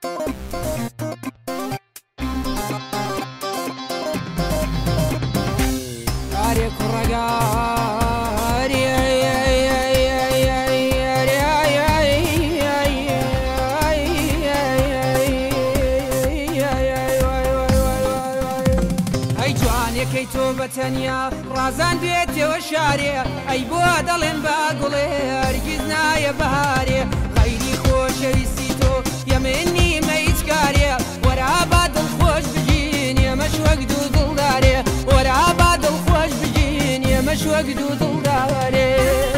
یەکەی تۆ بەتەنیا ڕازان بێتەوە شارێ ئەی بۆ دەڵێن باگوڵێ هەرگیز نایە بەهارێ غەیری خۆشەویستی تۆ یەمنی مەیچ کارێ وەرا با دڵخۆش بژین ئێمەش وەک دوو دڵدارێ وەرا با دڵخۆش بژین ئێمەش وەک دوو دڵدارێ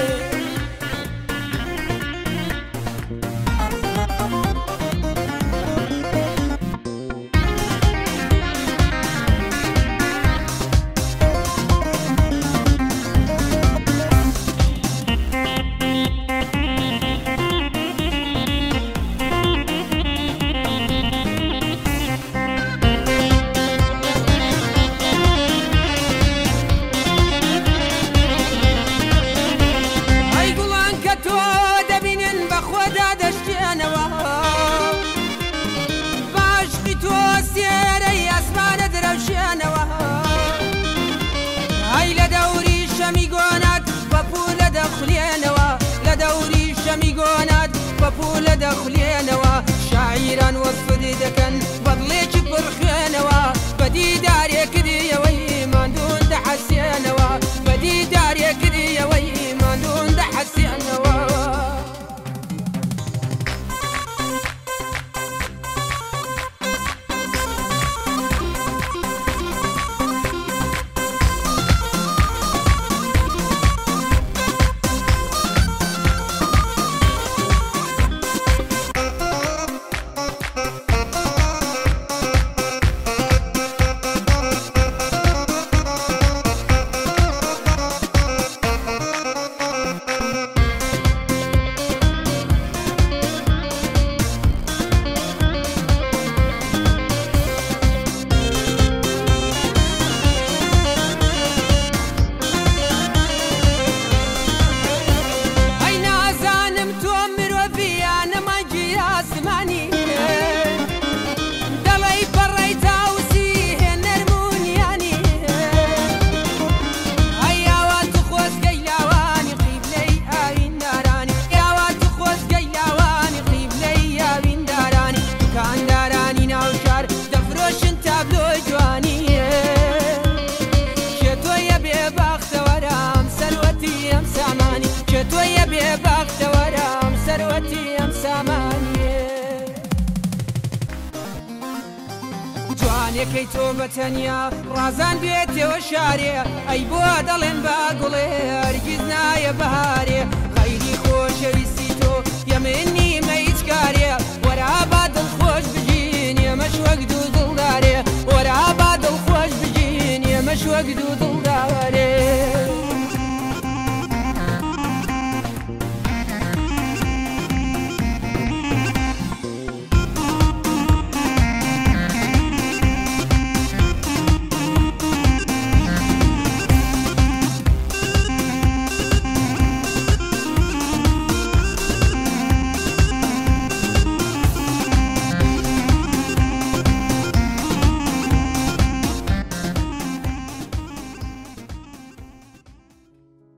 میگۆنات بەپولە دەخولێنەوە شاعیران وەسفی دەکەن بەدڵێکی پڕخێنەوە بەدیدارێکردیەوەی ماندوون دەحەسێنەوە بەدیدارێکردیەوەی ماندوون دەحەسێنەوە یەکەی تۆ بەتەنیا ڕازان بێتەوە شارێ ئەی بۆ دەڵێن باگوڵێ هەرگیز نایە بەهارێ غەیری خۆشەویستی تۆ یەمنی مەیچ کارێ وەرا با دڵخۆش بژین ئێمەش وەک دوو دڵدارێ وەرا با دڵخۆش بژین ئێمەش وەک دوو دڵ